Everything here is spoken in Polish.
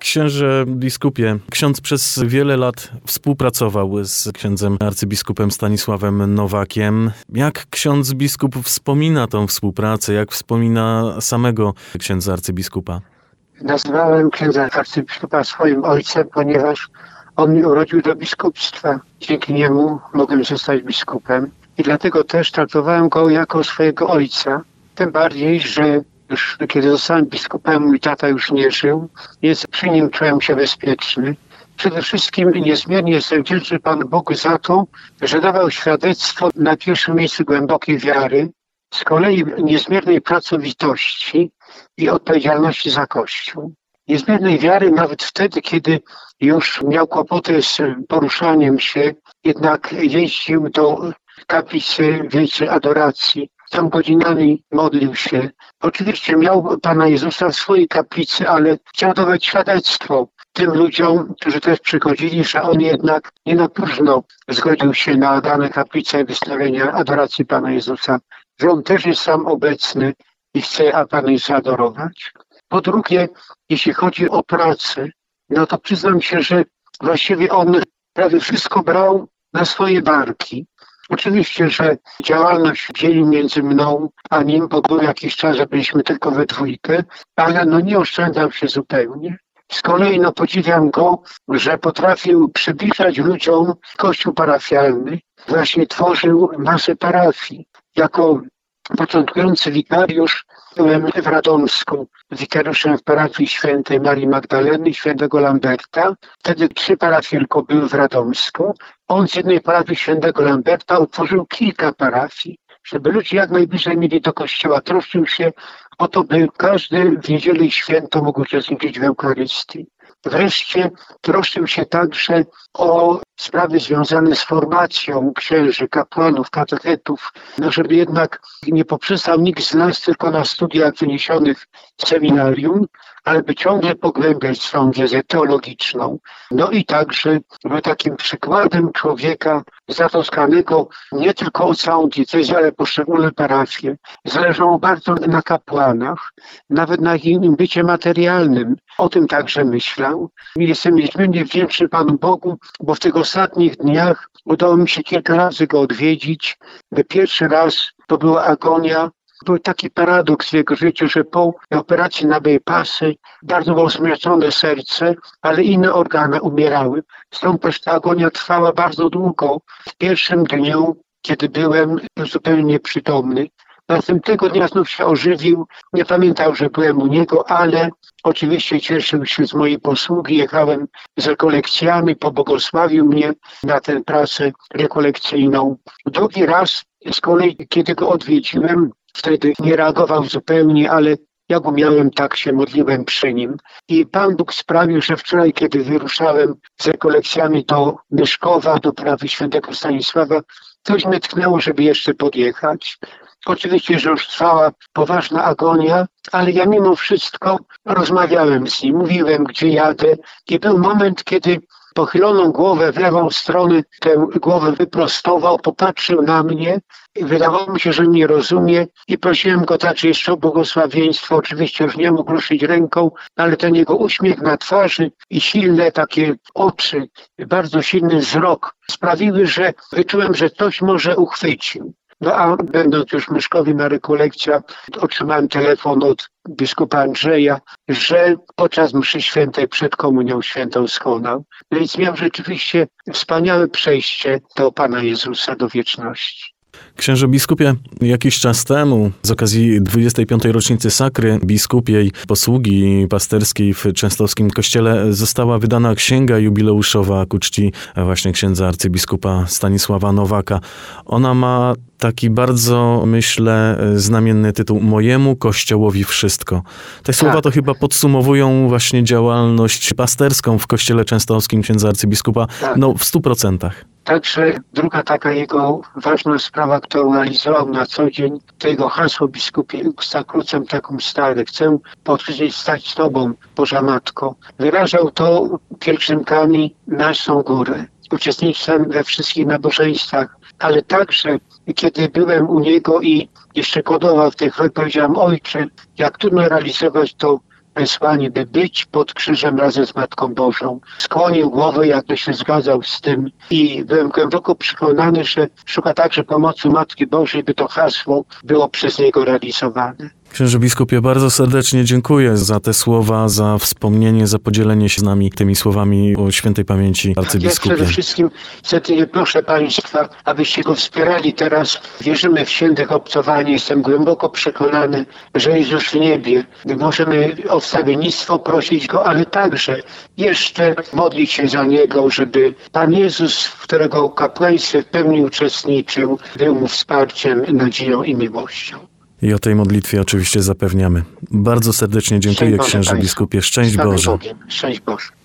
Księże biskupie, ksiądz przez wiele lat współpracował z księdzem arcybiskupem Stanisławem Nowakiem. Jak ksiądz biskup wspomina tą współpracę? Jak wspomina samego księdza arcybiskupa? Nazywałem księdza arcybiskupa swoim ojcem, ponieważ on mnie urodził do biskupstwa. Dzięki niemu mogłem zostać biskupem i dlatego też traktowałem go jako swojego ojca. Tym bardziej, że już kiedy zostałem biskupem, mój tata już nie żył, więc przy nim czułem się bezpieczny. Przede wszystkim niezmiernie jestem wdzięczny Panu Bogu za to, że dawał świadectwo na pierwszym miejscu głębokiej wiary, z kolei niezmiernej pracowitości i odpowiedzialności za Kościół. Niezmiernej wiary nawet wtedy, kiedy już miał kłopoty z poruszaniem się, jednak jeździł do kaplicy Wielkiej Adoracji. Tam godzinami modlił się. Oczywiście miał Pana Jezusa w swojej kaplicy, ale chciał dawać świadectwo tym ludziom, którzy też przychodzili, że on jednak nie na próżno zgodził się na dane kaplice wystawienia adoracji Pana Jezusa, że on też jest sam obecny i chce Pana Jezusa adorować. Po drugie, jeśli chodzi o pracę, no to przyznam się, że właściwie on prawie wszystko brał na swoje barki. Oczywiście, że działalność dzielił między mną a nim, bo był jakiś czas, że byliśmy tylko we dwójkę, ale nie oszczędzał się zupełnie. Z kolei podziwiam go, że potrafił przybliżać ludziom kościół parafialny. Właśnie tworzył masę parafii. Jako początkujący wikariusz byłem w Radomsku, wikariuszem w parafii świętej Marii Magdaleny i świętego Lamberta. Wtedy 3 parafie tylko były w Radomsku. On z jednej parafii świętego Lamberta utworzył kilka parafii, żeby ludzie jak najbliżej mieli do kościoła. Troszczył się o to, by każdy w niedzielę i święto mógł uczestniczyć w Eucharystii. Wreszcie troszczył się także o sprawy związane z formacją księży, kapłanów, katechetów, żeby jednak nie poprzestał nikt z nas tylko na studiach wyniesionych z seminarium, ale by ciągle pogłębiać swoją wiedzę teologiczną. I także był takim przykładem człowieka zatroskanego nie tylko o całą diecezję, ale poszczególne parafie. Zależało bardzo na kapłanach, nawet na ich bycie materialnym. O tym także myślał. Jestem niezmiernie wdzięczny Panu Bogu, bo w tych ostatnich dniach udało mi się kilka razy go odwiedzić. Pierwszy raz to była agonia. Był taki paradoks w jego życiu, że po operacji na bypassy bardzo było zmieszczone serce, ale inne organy umierały. Stąd też ta agonia trwała bardzo długo. W pierwszym dniu, kiedy byłem zupełnie nieprzytomny, następnego dnia znów się ożywił. Nie pamiętał, że byłem u niego, ale oczywiście cieszył się z mojej posługi. Jechałem z rekolekcjami, pobłogosławił mnie na tę pracę rekolekcyjną. Drugi raz z kolei, kiedy go odwiedziłem, wtedy nie reagował zupełnie, ale jak umiałem, tak się modliłem przy nim. I Pan Bóg sprawił, że wczoraj, kiedy wyruszałem z rekolekcjami do Myszkowa, do prawy świętego Stanisława, coś mnie tknęło, żeby jeszcze podjechać. Oczywiście, że już trwała poważna agonia, ale ja mimo wszystko rozmawiałem z nim, mówiłem, gdzie jadę. I był moment, kiedy pochyloną głowę w lewą stronę, tę głowę wyprostował, popatrzył na mnie i wydawało mi się, że nie rozumie i prosiłem go także jeszcze o błogosławieństwo. Oczywiście już nie mógł ruszyć ręką, ale ten jego uśmiech na twarzy i silne takie oczy, bardzo silny wzrok sprawiły, że wyczułem, że coś może uchwycił. A będąc już w Myszkowie na rekolekcjach, otrzymałem telefon od biskupa Andrzeja, że podczas mszy świętej przed komunią świętą skonał. Więc miał rzeczywiście wspaniałe przejście do Pana Jezusa, do wieczności. Księże biskupie, jakiś czas temu z okazji 25. rocznicy sakry biskupiej posługi pasterskiej w częstochowskim kościele została wydana księga jubileuszowa ku czci właśnie księdza arcybiskupa Stanisława Nowaka. Ona ma taki bardzo, myślę, znamienny tytuł Mojemu Kościołowi wszystko. Te słowa to chyba podsumowują właśnie działalność pasterską w kościele częstochowskim księdza arcybiskupa w 100%. Także druga taka jego ważna sprawa, którą realizował na co dzień, to jego hasło biskupie Sacrucem tecum stare. Chcę poczynić stać z Tobą, Boża Matko. Wyrażał to pielgrzymkami na Jasną Górę, uczestnictwem we wszystkich nabożeństwach, ale także kiedy byłem u niego i jeszcze kodował w tej chwili, powiedziałem: Ojcze, jak trudno realizować to wysłani, by być pod krzyżem razem z Matką Bożą. Skłonił głowę, jakby się zgadzał z tym i byłem głęboko przekonany, że szuka także pomocy Matki Bożej, by to hasło było przez niego realizowane. Księże biskupie, bardzo serdecznie dziękuję za te słowa, za wspomnienie, za podzielenie się z nami tymi słowami o świętej pamięci arcybiskupie. Ja przede wszystkim serdecznie proszę Państwa, abyście go wspierali teraz. Wierzymy w świętych obcowanie. Jestem głęboko przekonany, że jest już w niebie. Możemy o wstawiennictwo prosić go, ale także jeszcze modlić się za niego, żeby Pan Jezus, w którego kapłaństwie w pełni uczestniczył, był mu wsparciem, nadzieją i miłością. I o tej modlitwie oczywiście zapewniamy. Bardzo serdecznie dziękuję, księże biskupie. Szczęść Boże. Szczęść Boże.